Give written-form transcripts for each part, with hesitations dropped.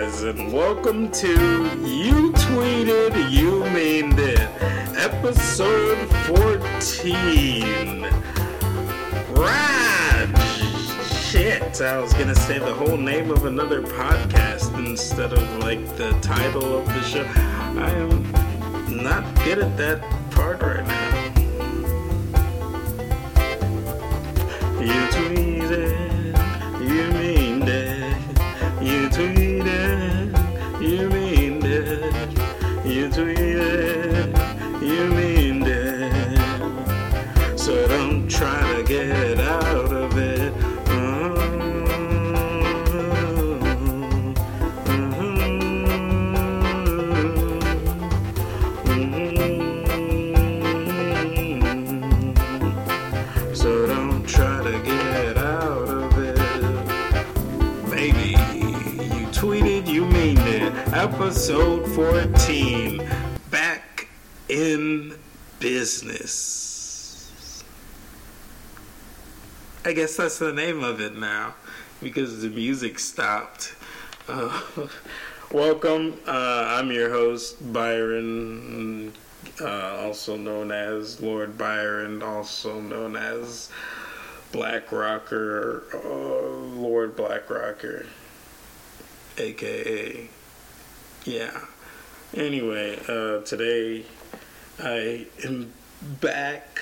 guys, and welcome to You Tweeted, You Meaned It, episode 14. Rad! Shit, I was gonna say the whole name of another podcast instead of the title of the show. I am not good at that part right now. You tweeted, you meaned it. You tweeted, you meaned it. You tweeted, you meaned it. So don't try to get out of it. So don't try to get out of it. Baby, you tweeted, you meaned it. Episode 14. Back in business. I guess that's the name of it now because the music stopped. Welcome. I'm your host, Byron, also known as Lord Byron, also known as Black Rocker, Lord Black Rocker, aka, yeah. Anyway, today I am back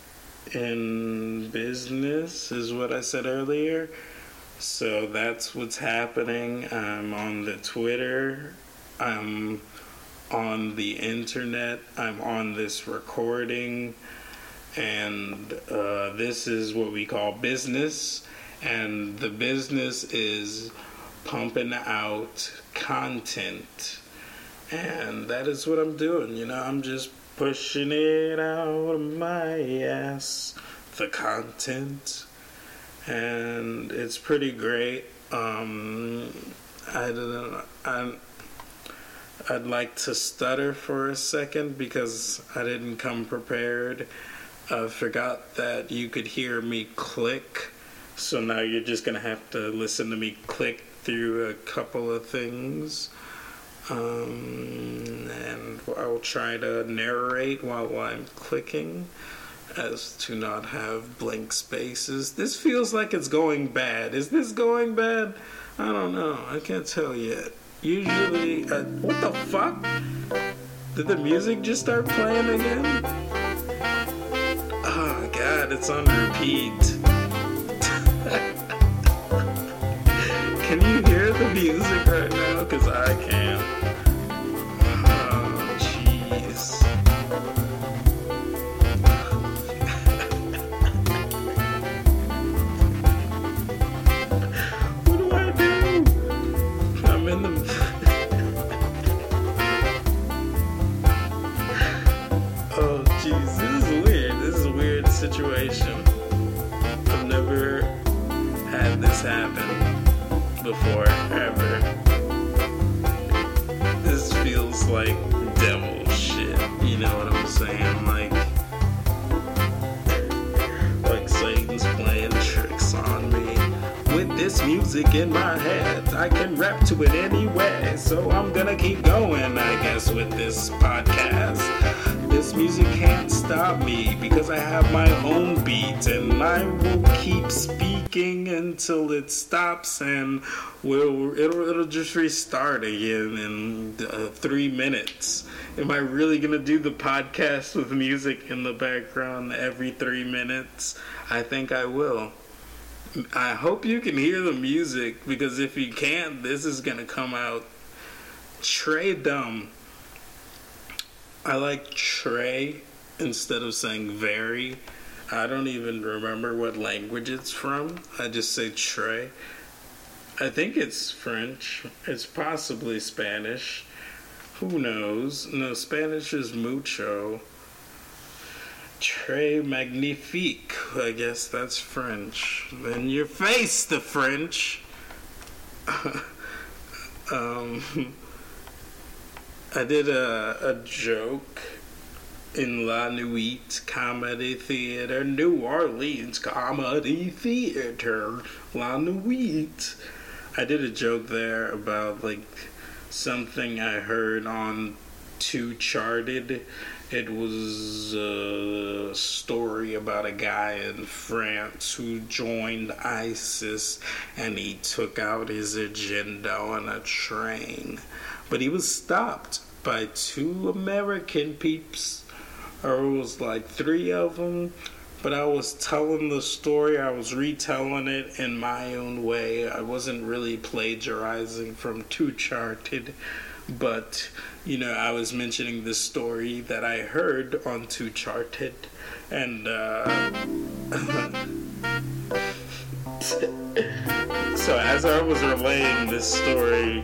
in business, is what I said earlier. So that's what's happening. I'm on the Twitter. I'm on the internet. I'm on this recording. And this is what we call business. And the business is pumping out content. And that is what I'm doing. I'm just pushing it out of my ass. The content. And it's pretty great. I'd like to stutter for a second because I didn't come prepared. I forgot that you could hear me click. So now you're just going to have to listen to me click through a couple of things. And I'll try to narrate while I'm clicking, as to not have blank spaces. This feels like it's going bad. Is this going bad? I don't know. I can't tell yet. Usually, what the fuck? Did the music just start playing again? Oh god, it's on repeat. Can you hear the music right now? Because I can't. Oh, jeez. Oh jeez, this is weird. This is a weird situation. I've never had this happen before, ever. This feels like devil shit. You know what I'm saying? Like Satan's playing tricks on me. With this music in my head, I can rap to it anyway. So I'm gonna keep going, I guess, with this podcast. This music can't stop me because I have my own beat, and I will keep speaking until it stops, and it'll just restart again in 3 minutes. Am I really gonna do the podcast with music in the background every 3 minutes? I think I will. I hope you can hear the music, because if you can't, this is gonna come out Trey dumb. I like Trey instead of saying very. I don't even remember what language it's from. I just say Trey. I think it's French. It's possibly Spanish. Who knows? No, Spanish is mucho. Très magnifique. I guess that's French. In your face, the French. I did a joke in La Nuit Comedy Theater, New Orleans Comedy Theater, La Nuit. I did a joke there about like something I heard on Too Charted. It was a story about a guy in France who joined ISIS and he took out his agenda on a train. But he was stopped by two American peeps, or it was like three of them. But I was telling the story, I was retelling it in my own way. I wasn't really plagiarizing from Too Charted. But, you know, I was mentioning this story that I heard on Too Charted. And, so as I was relaying this story,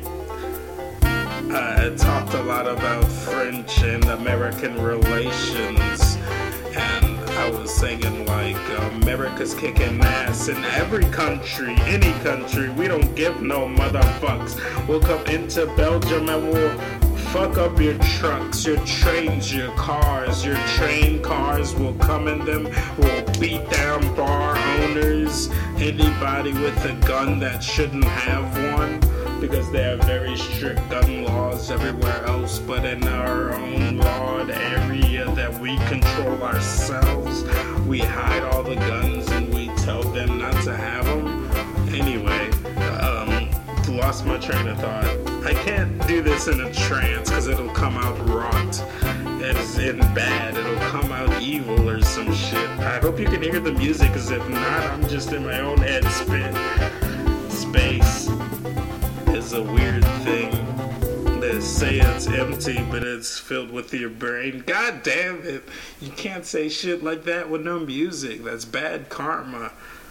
I talked a lot about French and American relations. And I was singing like America's kicking ass in every country, any country. We don't give no motherfucks. We'll come into Belgium and we'll fuck up your trucks, your trains, your cars, your train cars. We'll come in them. We'll beat down bar owners, anybody with a gun that shouldn't have one. Because they have very strict gun laws everywhere else, but in our own lawed area that we control ourselves, we hide all the guns and we tell them not to have them. Anyway, lost my train of thought. I can't do this in a trance because it'll come out rot. It's in bad. It'll come out evil or some shit. I hope you can hear the music, because if not, I'm just in my own head space is a weird thing. They say it's empty, but it's filled with your brain. God damn it. You can't say shit like that with no music. That's bad karma.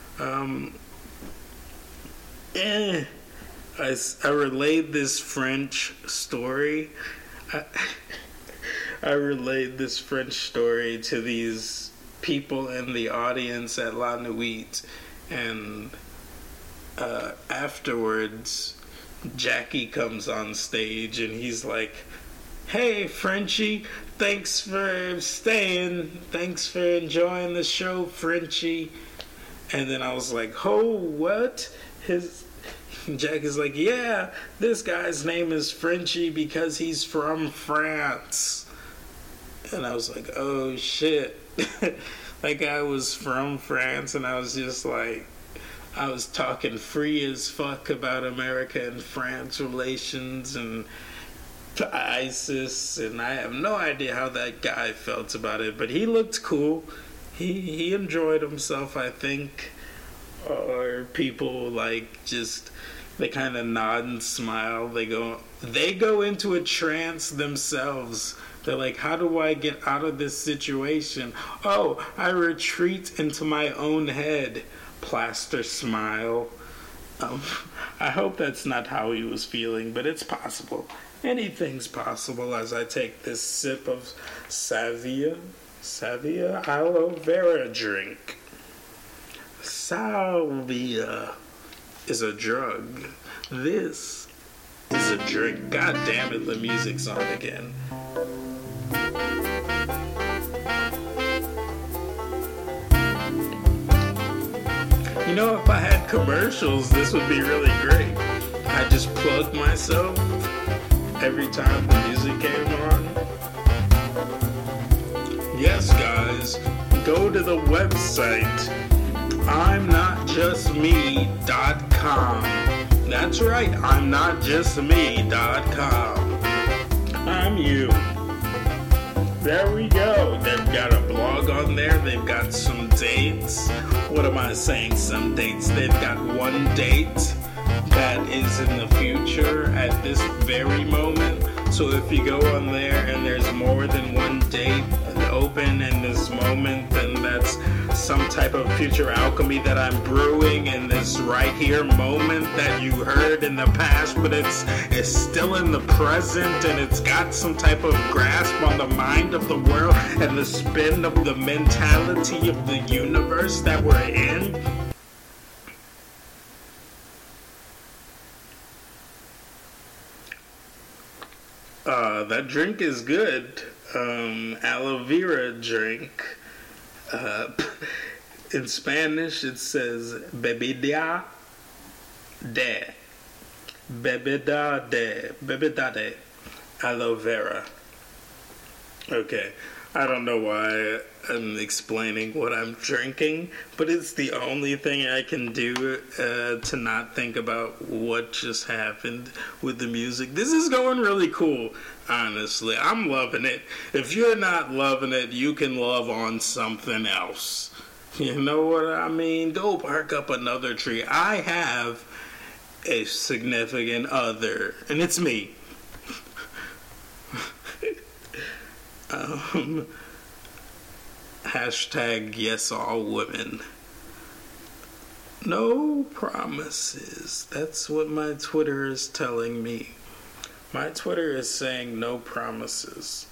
I relayed this French story. I relayed this French story to these people in the audience at La Nuit. And afterwards, Jackie comes on stage and he's like, "Hey, Frenchie, thanks for staying. Thanks for enjoying the show, Frenchie." And then I was like, "Oh, what?" Jackie's like, "Yeah, this guy's name is Frenchie because he's from France." And I was like, "Oh, shit." That guy was from France, and I was just like, I was talking free as fuck about America and France relations and ISIS, and I have no idea how that guy felt about it, but he looked cool. He enjoyed himself, I think. Or people like just, they kind of nod and smile. They go into a trance themselves. They're like, how do I get out of this situation? Oh, I retreat into my own head. Plaster smile. I hope that's not how he was feeling, but it's possible. Anything's possible as I take this sip of Savia aloe vera drink. Salvia is a drug. This is a drink. God damn it, the music's on again. You know, if I had commercials, this would be really great. I just plug myself every time the music came on. Yes, guys, go to the website I'mNotJustMe.com. That's right, I'mNotJustMe.com. I'm you. There we go. They've got a blog on there. They've got some dates. What am I saying? Some dates. They've got one date that is in the future at this very moment. So if you go on there and there's more than one date open in this moment, then that's some type of future alchemy that I'm brewing in this right here moment that you heard in the past, but it's still in the present, and it's got some type of grasp on the mind of the world and the spin of the mentality of the universe that we're in. That drink is good. Aloe vera drink. In Spanish, it says bebida de Bebedade, aloe vera. Okay, I don't know why I'm explaining what I'm drinking, but it's the only thing I can do to not think about what just happened with the music. This is going really cool, honestly. I'm loving it. If you're not loving it, you can love on something else. You know what I mean? Go bark up another tree. I have a significant other, and it's me. Hashtag yes all women. No promises. That's what my Twitter is telling me. My Twitter is saying no promises.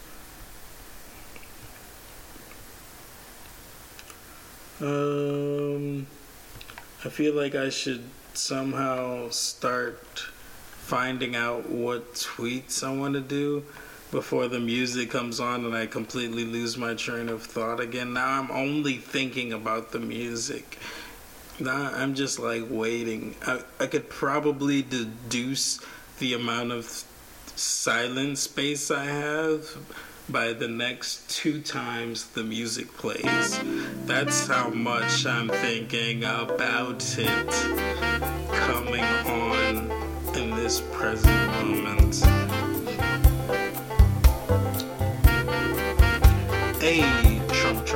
I feel like I should somehow start finding out what tweets I want to do before the music comes on and I completely lose my train of thought again. Now I'm only thinking about the music. Now I'm just like waiting. I could probably deduce the amount of silent space I have by the next 2 times the music plays. That's how much I'm thinking about it coming on in this present moment. Hey, Trump.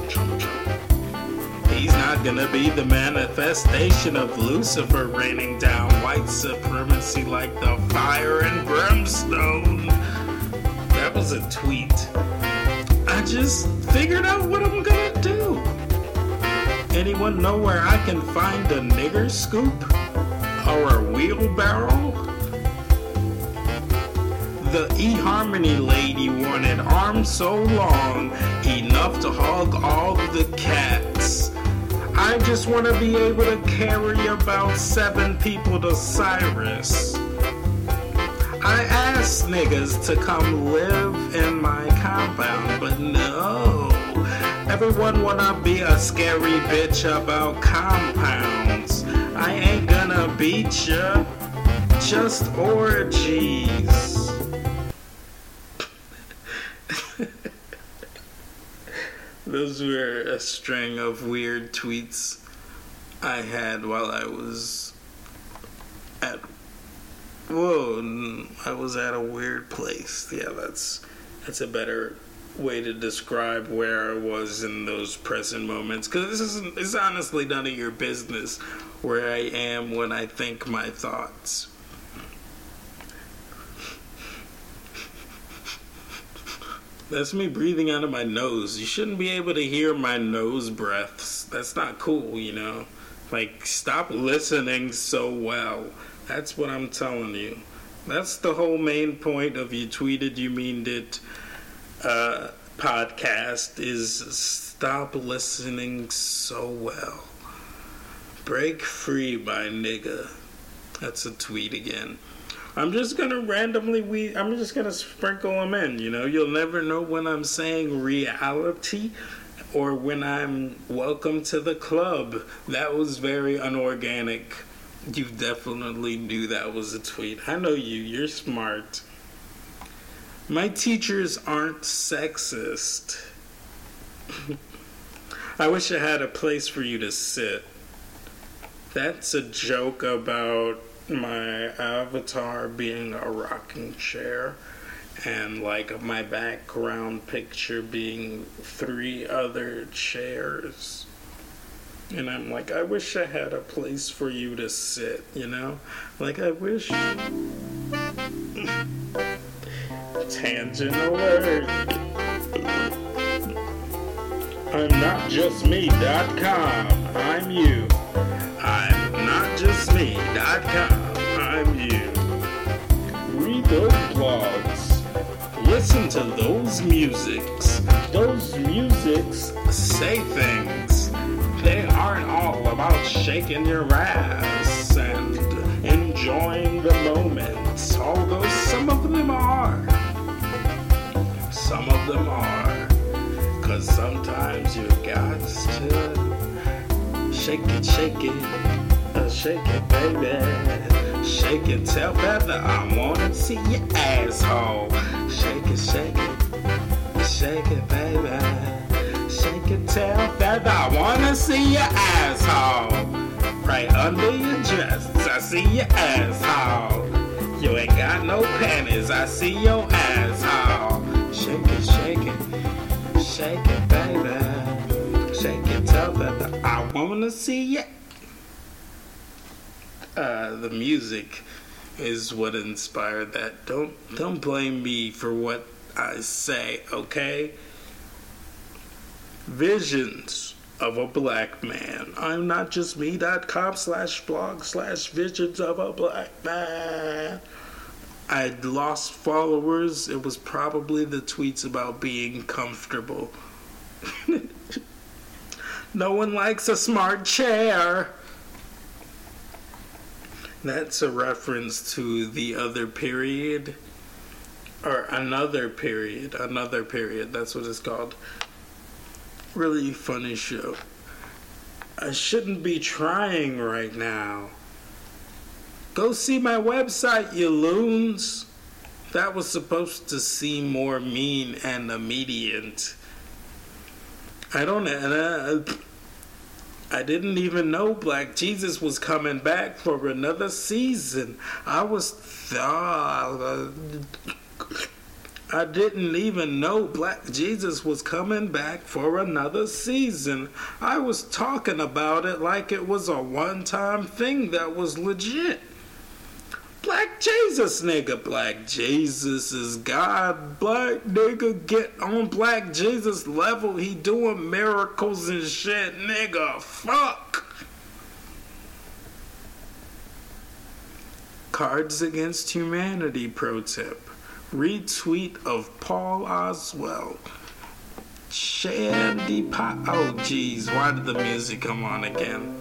He's not gonna be the manifestation of Lucifer raining down white supremacy like the fire and brimstone. That was a tweet. I just figured out what I'm gonna do. Anyone know where I can find a nigger scoop? Or a wheelbarrow? The eHarmony lady wanted arms so long, enough to hug all the cats. I just want to be able to carry about 7 people to Cyrus. I asked niggas to come live in my compound, but no. Everyone wanna be a scary bitch about compounds. I ain't gonna beat ya, just orgies. Those were a string of weird tweets I had while I was at a weird place. Yeah, that's a better way to describe where I was in those present moments. Because it's honestly none of your business where I am when I think my thoughts. That's me breathing out of my nose. You shouldn't be able to hear my nose breaths. That's not cool, you know? Like, stop listening so well. That's what I'm telling you. That's the whole main point of You Tweeted, You Meaned It podcast, is stop listening so well. Break free, my nigga. That's a tweet again. I'm just gonna I'm just gonna sprinkle them in, you know? You'll never know when I'm saying reality or when I'm welcome to the club. That was very unorganic. You definitely knew that was a tweet. I know you're smart. My teachers aren't sexist. I wish I had a place for you to sit. That's a joke about my avatar being a rocking chair and like my background picture being 3 other chairs. And I'm like, I wish I had a place for you to sit, you know? Like, I wish... Tangent alert. I'm notjustme.com. I'm you. I'm notjustme.com. I'm you. Read those blogs. Listen to those musics. Those musics say things. They aren't all about shaking your ass and enjoying the moments, although some of them are. Some of them are. Cause sometimes you got to shake it, baby. Shake it, tell Feather I wanna see your asshole. Shake it, shake it, shake it, baby. Shake it, tell Feather I wanna see your asshole. Right under your dress, I see your asshole. You ain't got no panties, I see your asshole. Shake it, shake it, shake it, baby. Shake it, tell Feather I wanna see you. The music is what inspired that. Don't blame me for what I say, okay? Visions of a Black Man. I'm not just me.com/blog/visions of a black man. I'd lost followers. It was probably the tweets about being comfortable. No one likes a smart chair. That's a reference to the other period. Or another period. That's what it's called. Really funny show. I shouldn't be trying right now. Go see my website, you loons. That was supposed to seem more mean and immediate. I didn't even know Black Jesus was coming back for another season. I didn't even know Black Jesus was coming back for another season. I was talking about it like it was a one-time thing that was legit. Black Jesus, nigga. Black Jesus is God. Black nigga, get on Black Jesus level. He doing miracles and shit, nigga. Fuck. Cards Against Humanity pro tip. Retweet of Paul Oswald. Shandy Pot. Oh, jeez. Why did the music come on again?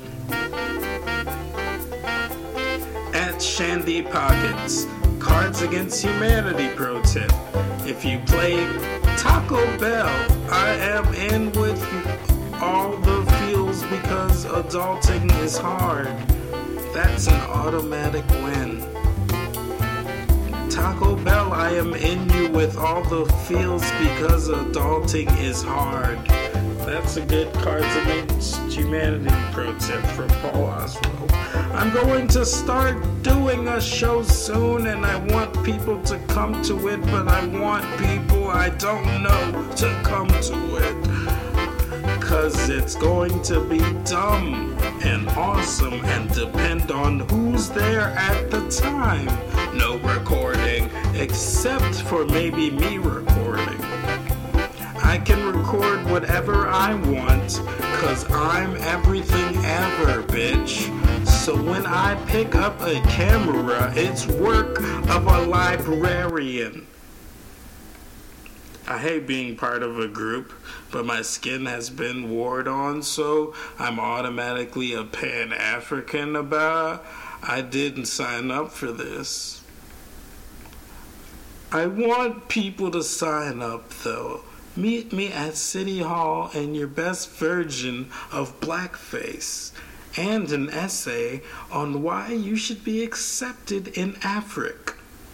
At Shandy Pockets. Cards Against Humanity pro tip. If you play Taco Bell, I am in with all the feels because adulting is hard. That's an automatic win. Taco Bell, I am in you with all the feels because adulting is hard. That's a good Cards Against Humanity pro tip from Paul Oswald. I'm going to start doing a show soon and I want people to come to it, but I want people I don't know to come to it. Cause it's going to be dumb and awesome and depend on who's there at the time. No recording, except for maybe me recording. I can record whatever I want, cause I'm everything ever, bitch. So when I pick up a camera, it's work of a librarian. I hate being part of a group, but my skin has been warred on, so I'm automatically a Pan-African about. I didn't sign up for this. I want people to sign up, though. Meet me at City Hall and your best version of blackface, and an essay on why you should be accepted in Africa.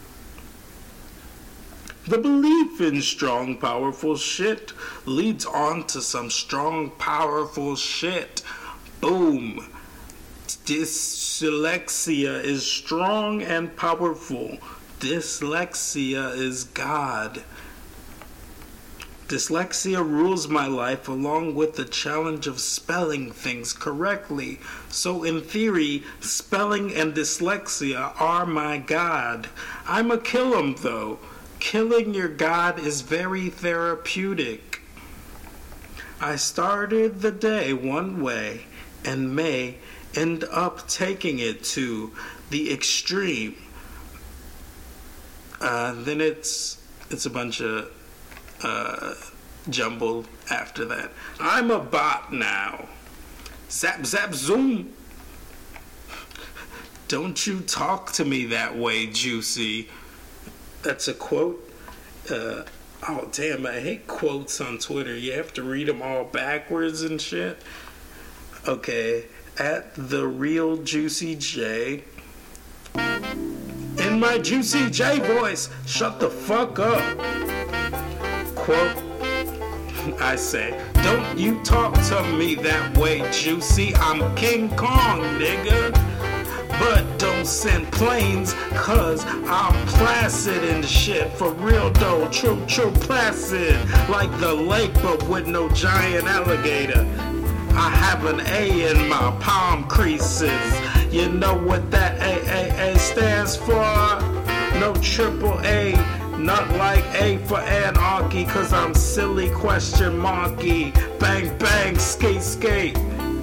The belief in strong, powerful shit leads on to some strong, powerful shit. Boom. Dyslexia is strong and powerful. Dyslexia is God. Dyslexia rules my life along with the challenge of spelling things correctly. So in theory, spelling and dyslexia are my God. I'ma kill 'em though. Killing your God is very therapeutic. I started the day one way and may end up taking it to the extreme. Then it's a bunch of jumble after that. I'm a bot now. Zap, zap, zoom. Don't you talk to me that way, Juicy. That's a quote. Oh, damn, I hate quotes on Twitter. You have to read them all backwards and shit. Okay, at the real Juicy J. in my Juicy J voice, shut the fuck up. Quote, I say, don't you talk to me that way, Juicy. I'm King Kong, nigga. But don't send planes, cause I'm placid and shit. For real though, true placid. Like the lake, but with no giant alligator. I have an A in my palm creases. You know what that AAA stands for? No triple A. Not like A for anarchy, cause I'm silly question marky. Bang bang, skate skate.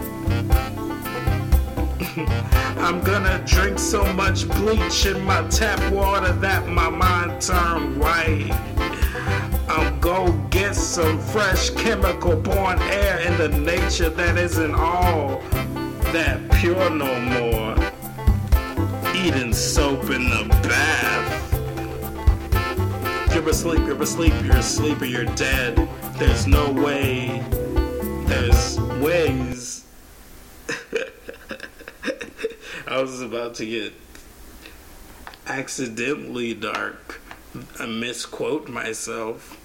I'm gonna drink so much bleach in my tap water that my mind turned white. I'm go get some fresh chemical born air in the nature that isn't all that pure no more. Eating soap in the bath. You're asleep, you're asleep or you're dead. There's no way. There's ways. I was about to get accidentally dark. I misquote myself.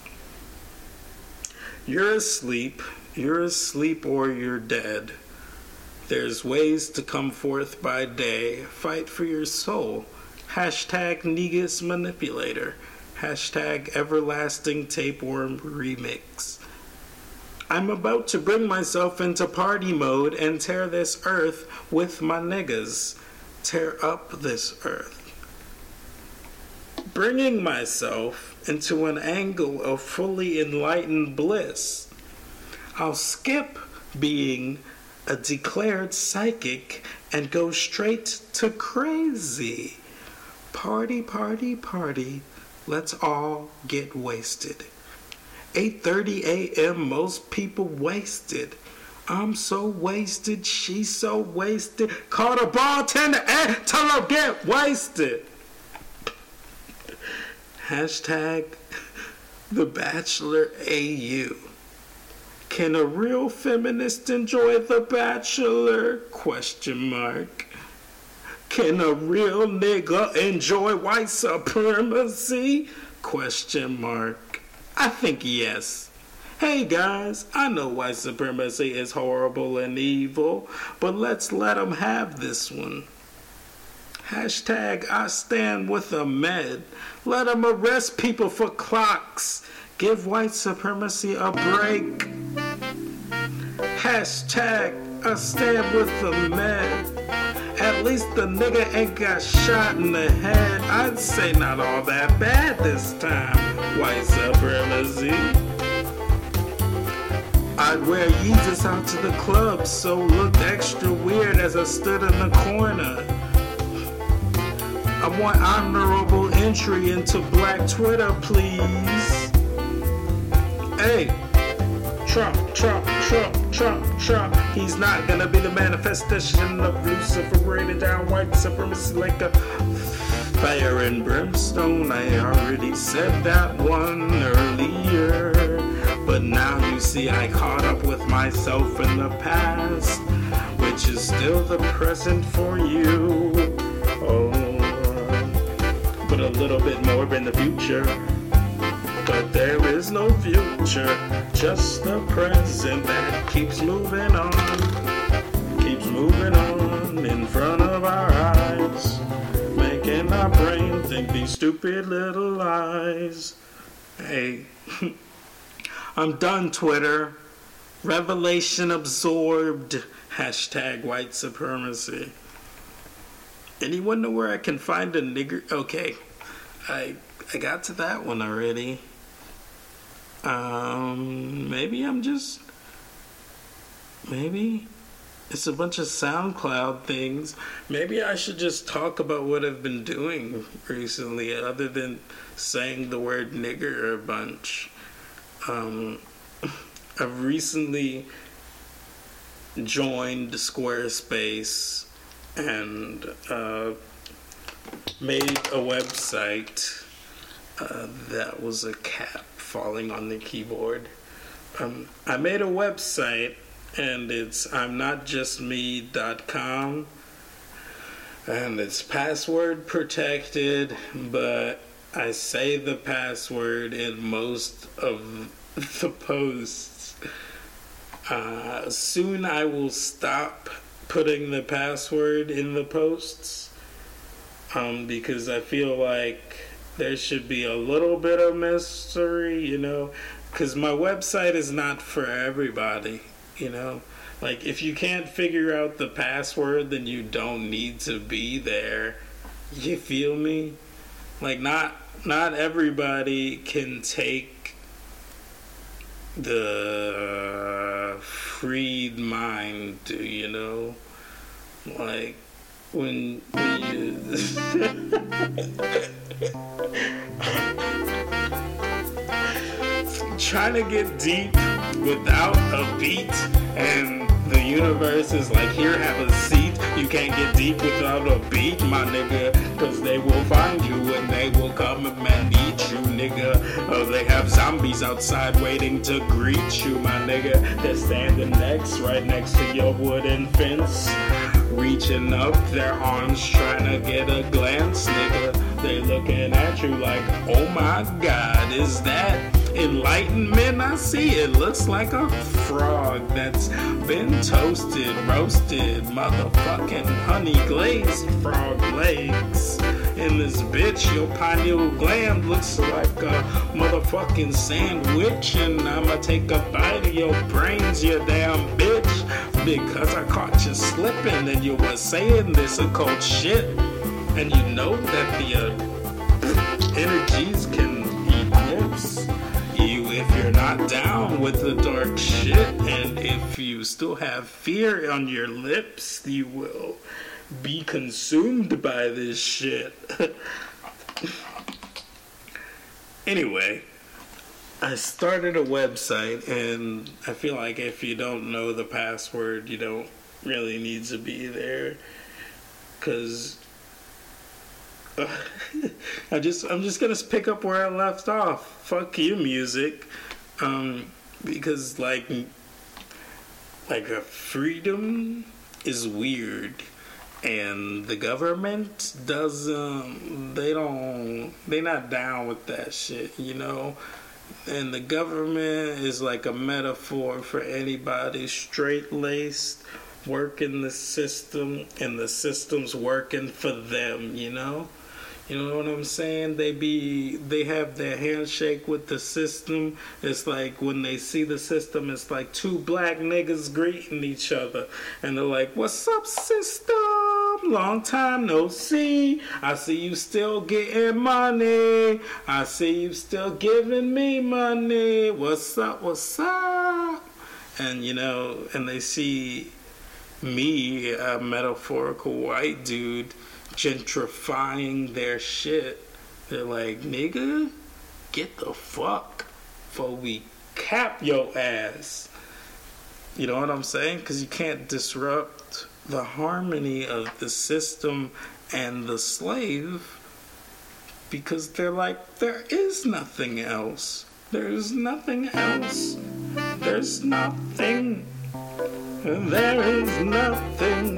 You're asleep or you're dead. There's ways to come forth by day. Fight for your soul. Hashtag Negus Manipulator. Hashtag Everlasting Tapeworm Remix. I'm about to bring myself into party mode and tear this earth with my niggas. Tear up this earth. Bringing myself into an angle of fully enlightened bliss. I'll skip being a declared psychic and go straight to crazy. Party, party, party. Let's all get wasted. 8:30 a.m. most people wasted. I'm so wasted, she's so wasted. Call the bartender and tell her get wasted. Hashtag The Bachelor AU. Can a real feminist enjoy The Bachelor? Question mark. Can a real nigga enjoy white supremacy? Question mark. I think yes. Hey guys, I know white supremacy is horrible and evil, but let's let them have this one. Hashtag I stand with Ahmed. Let them arrest people for clocks. Give white supremacy a break. Hashtag I stand with Ahmed. At least the nigga ain't got shot in the head. I'd say not all that bad this time. White supremacy. I'd wear Yeezus out to the club, so looked extra weird as I stood in the corner. I want honorable entry into Black Twitter, please. Hey, Trump. He's not gonna be the manifestation of Lucifer raining down white supremacy like a fire and brimstone. I already said that one earlier. But now you see I caught up with myself in the past, which is still the present for you. Oh, but a little bit more in the future. But there is no future, just the present that keeps moving on in front of our eyes, making our brain think these stupid little lies. Hey, I'm done, Twitter. Revelation absorbed. Hashtag white supremacy. Anyone know where I can find a nigger? Okay, I got to that one already. Maybe it's a bunch of SoundCloud things. Maybe I should just talk about what I've been doing recently, other than saying the word nigger a bunch. I've recently joined Squarespace and made a website. That was a cat falling on the keyboard. I made a website, and it's I'mNotJustMe.com. and it's password protected, but I say the password in most of the posts. Soon I will stop putting the password in the posts, because I feel like there should be a little bit of mystery, because my website is not for everybody, Like, if you can't figure out the password, then you don't need to be there. You feel me? Like, not everybody can take the freed mind, Like, when you... trying to get deep without a beat, and the universe is like, here, have a seat. You can't get deep without a beat, my nigga, cause they will find you and they will come and eat you, nigga. Oh, they have zombies outside waiting to greet you, my nigga. They're standing right next to your wooden fence, reaching up their arms trying to get a glance, nigga. They looking at you like, oh my God, is that enlightenment? I see it looks like a frog that's been toasted, roasted, motherfucking honey glazed frog legs. In this bitch, your pineal gland looks like a motherfucking sandwich, and I'ma take a bite of your brains, you damn bitch, because I caught you slipping and you were saying this occult shit, and you know that the energies can eat lips. If you're not down with the dark shit, and if you still have fear on your lips, you will be consumed by this shit. Anyway, I started a website, and I feel like if you don't know the password, you don't really need to be there, because I'm just gonna pick up where I left off. Fuck you, music, because like a freedom is weird, and the government doesn't. They're not down with that shit, And the government is like a metaphor for anybody straight-laced, working the system, and the system's working for them, You know what I'm saying? They have their handshake with the system. It's like when they see the system, it's like two black niggas greeting each other. And they're like, what's up, system? Long time no see. I see you still getting money. I see you still giving me money. What's up, what's up? And, and they see me, a metaphorical white dude, gentrifying their shit. They're like, nigga, get the fuck before we cap your ass. You know what I'm saying? Because you can't disrupt the harmony of the system and the slave, because they're like, there is nothing else. There's nothing else. There's nothing. There is nothing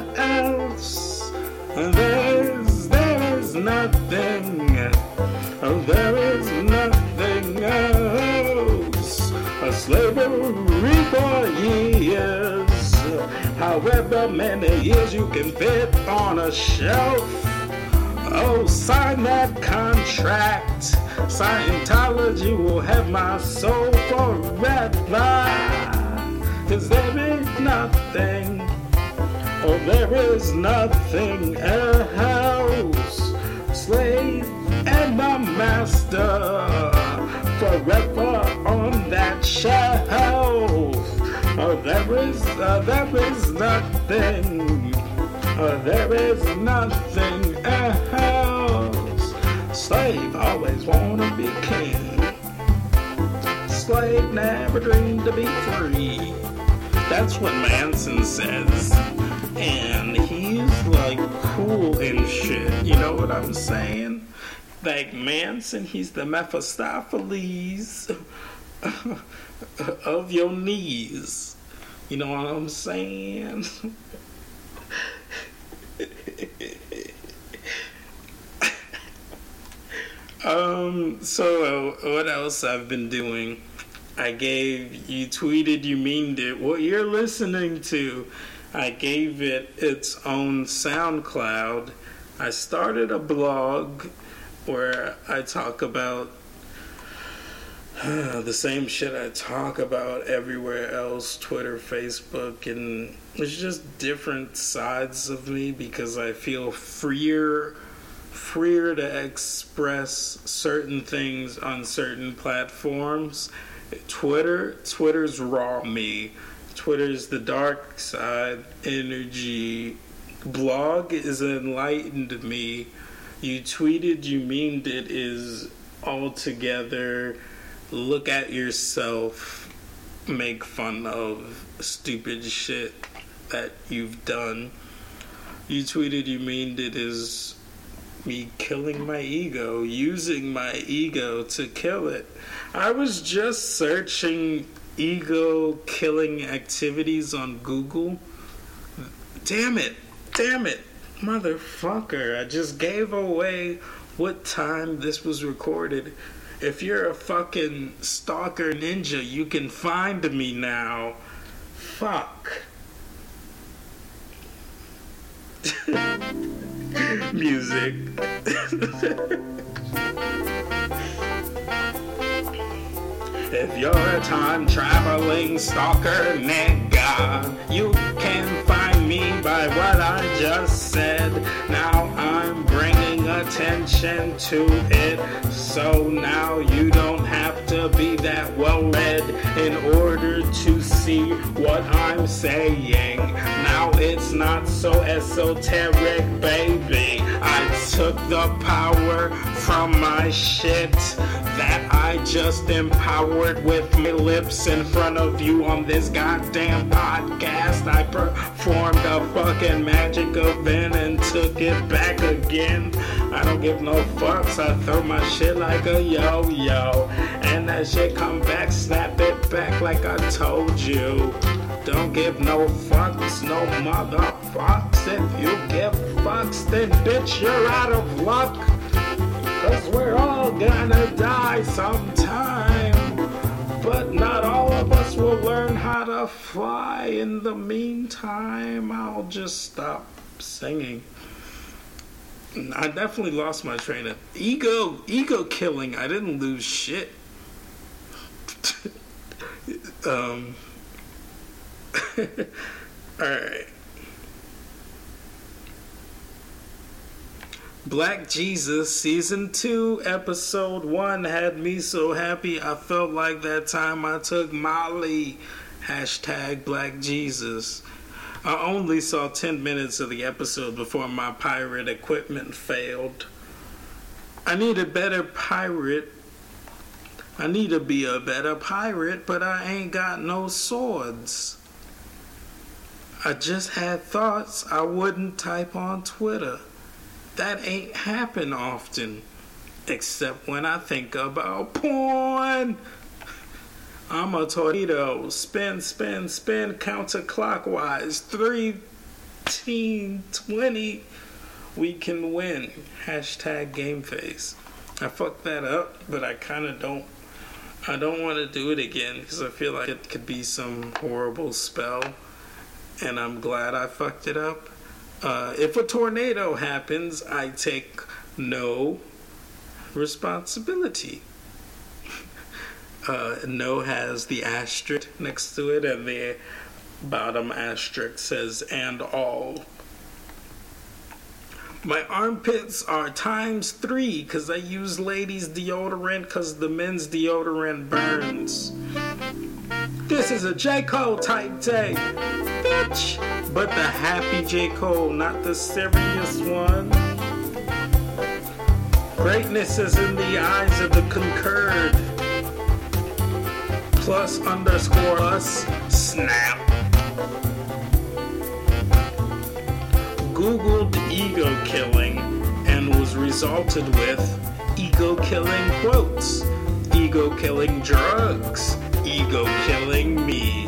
else. There is nothing. There is nothing else. A slavery for years. However many years you can fit on a shelf. Oh, sign that contract. Scientology will have my soul forever. 'Cause there is nothing. Oh, there is nothing else. Slave and my master, forever on that shelf. Oh, there is nothing. Oh, there is nothing else. Slave always wanna be king. Slave never dreamed to be free. That's what Manson says. And he's like cool and shit. You know what I'm saying? Like Manson, he's the Mephistopheles of your knees. You know what I'm saying? So what else I've been doing? You tweeted you meaned it. What you're listening to, I gave it its own SoundCloud. I started a blog where I talk about the same shit I talk about everywhere else, Twitter, Facebook, and it's just different sides of me because I feel freer to express certain things on certain platforms. Twitter's raw me. Twitter's the dark side energy. Blog is enlightened me. You tweeted, you meaned it is all together. Look at yourself, make fun of stupid shit that you've done. You tweeted, you meaned it is me killing my ego, using my ego to kill it. I was just searching ego killing activities on Google. Damn it, motherfucker. I just gave away what time this was recorded. If you're a fucking stalker ninja, you can find me now. Fuck. Music. If you're a time traveling stalker nigga, you can find me by what I just said. Now I'm bringing attention to it, so now you don't have to be that well read in order to see what I'm saying. Now it's not so esoteric, baby. I took the power from my shit that I just empowered with my lips in front of you on this goddamn podcast. I performed a fucking magic event and took it back again. I don't give no fucks. I throw my shit like a yo-yo, and that shit come back, snap it back like I told you. Don't give no fucks, no motherfucks. If you give fucks, then bitch, you're out of luck. 'Cause we're all gonna die sometime, but not all of us will learn how to fly. In the meantime, I'll just stop singing. I definitely lost my train of ego killing. I didn't lose shit. Alright. Black Jesus Season 2 Episode 1 had me so happy I felt like that time I took Molly. Hashtag Black Jesus. I only saw 10 minutes of the episode before my pirate equipment failed. I need to be a better pirate, but I ain't got no swords. I just had thoughts I wouldn't type on Twitter. That ain't happen often, except when I think about porn. I'm a tornado. Spin, spin, spin, counterclockwise. 20. We can win. Hashtag game face. I fucked that up, but I don't want to do it again because I feel like it could be some horrible spell, and I'm glad I fucked it up. If a tornado happens, I take no responsibility. No has the asterisk next to it, and the bottom asterisk says "and all." My armpits are ×3 because I use ladies' deodorant because the men's deodorant burns. This is a J. Cole type day, bitch. But the happy J. Cole, not the serious one. Greatness is in the eyes of the concurred. Plus underscore us, snap. Googled ego killing and was resulted with ego killing quotes, ego killing drugs, ego killing me.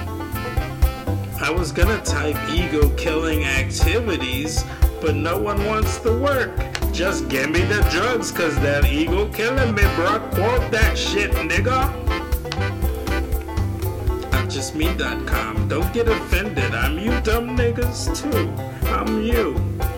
I was gonna type ego killing activities, but no one wants to work. Just give me the drugs, cause that ego killing me, bro. Quote that shit, nigga. NotJustMe.com. Don't get offended. I'm you dumb niggas too. I'm you.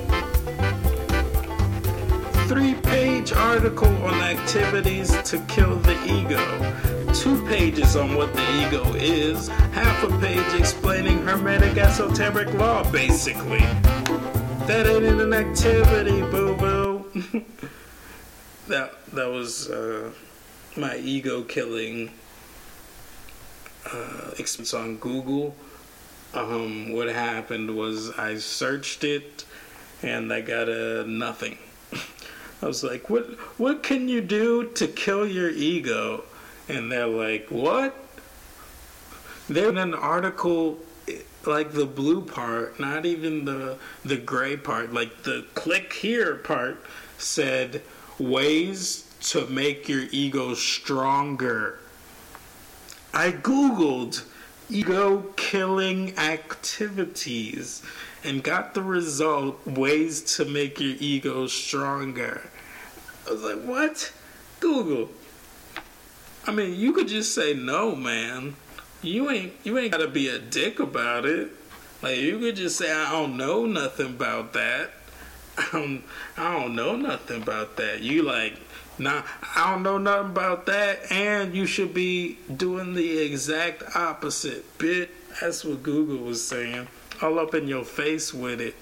3-page article on activities to kill the ego. 2 pages on what the ego is. Half a page explaining Hermetic esoteric law, basically. That ain't an activity, boo-boo. that was my ego killing experience on Google. What happened was I searched it and I got a nothing. I was like, what can you do to kill your ego? And they're like, what? They're in an article, like the blue part, not even the gray part, like the click here part said, ways to make your ego stronger. I Googled ego killing activities and got the result, ways to make your ego stronger. I was like, what? Google. I mean, you could just say no, man. You ain't gotta be a dick about it. Like, you could just say, I don't know nothing about that. I don't know nothing about that. You like, nah, I don't know nothing about that, and you should be doing the exact opposite, bitch. That's what Google was saying. All up in your face with it.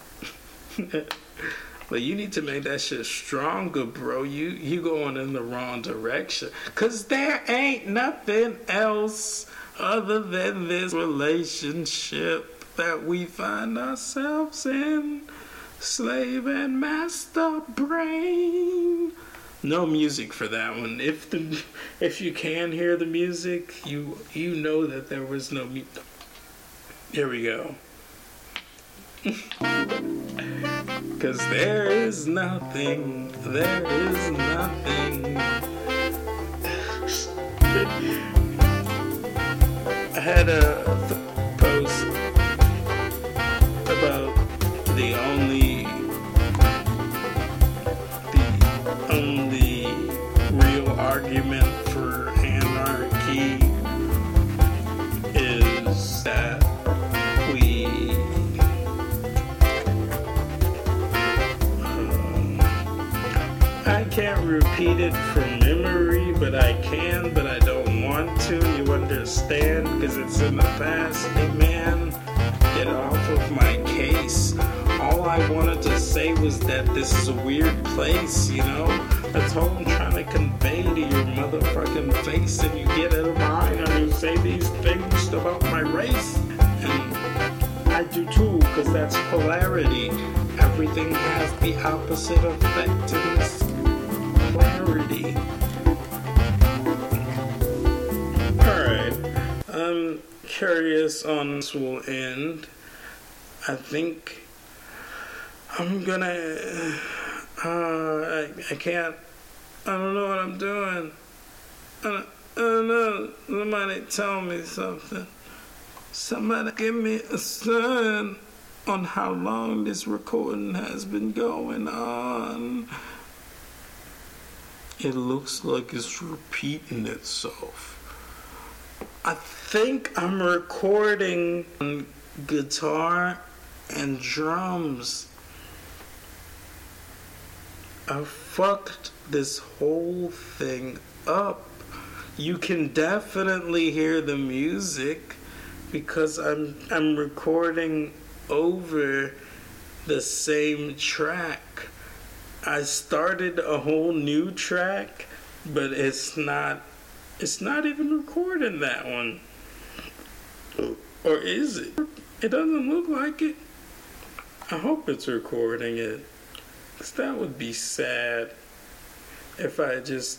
But you need to make that shit stronger, bro. You going in the wrong direction. Cause there ain't nothing else other than this relationship that we find ourselves in. Slave and master brain. No music for that one. If you can hear the music, you know that there was no music. Here we go. Cause there is nothing. I had a post about the only real argument for anarchy is that I can't repeat it from memory, but I can, but I don't want to. You understand? Because it's in the past. Hey man, get off of my case. All I wanted to say was that this is a weird place, you know? That's all I'm trying to convey to your motherfucking face, and you get out of mine and you say these things about my race. And I do too, because that's polarity. Everything has the opposite effect in this polarity. Alright, I'm curious on this will end. I think I'm gonna, I can't, I don't know what I'm doing. I don't know, somebody tell me something. Somebody give me a sign on how long this recording has been going on. It looks like it's repeating itself. I think I'm recording on guitar and drums. I fucked this whole thing up. You can definitely hear the music because I'm recording over the same track. I started a whole new track, but it's not even recording that one. Or is it? It doesn't look like it. I hope it's recording it. 'Cause that would be sad if I just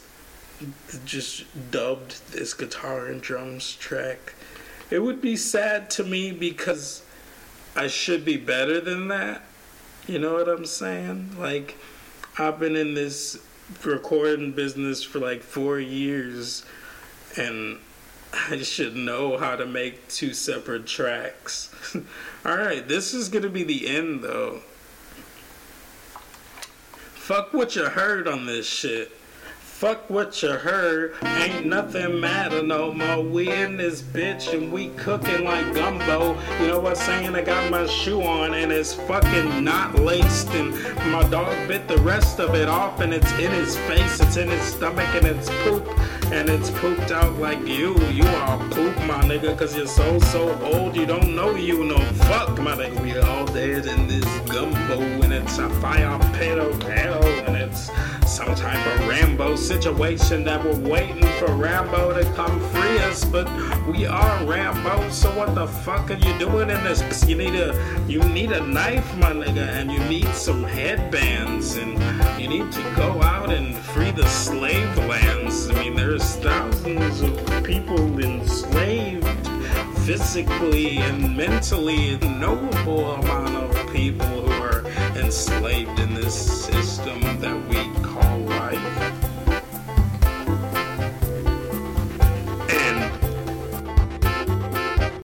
dubbed this guitar and drums track. It would be sad to me because I should be better than that. You know what I'm saying? Like, I've been in this recording business for like 4 years, and I should know how to make 2 separate tracks. Alright, this is gonna be the end though. Fuck what you heard on this shit. Fuck what you heard, ain't nothing matter no more. We in this bitch and we cooking like gumbo. You know what I'm saying? I got my shoe on and it's fucking not laced. And my dog bit the rest of it off and it's in his face, it's in his stomach and it's poop. And it's pooped out like you. You are poop, my nigga, cause you're so old you don't know you no fuck, my nigga. We all dead in this gumbo and it's a fire pit of hell and it's some type of Rambo situation that we're waiting for Rambo to come free us, but we are Rambo, so what the fuck are you doing in this? You need a knife, my nigga, and you need some headbands, and you need to go out and free the slave lands. I mean, there's thousands of people enslaved physically and mentally, a notable amount of people who are enslaved in this system that we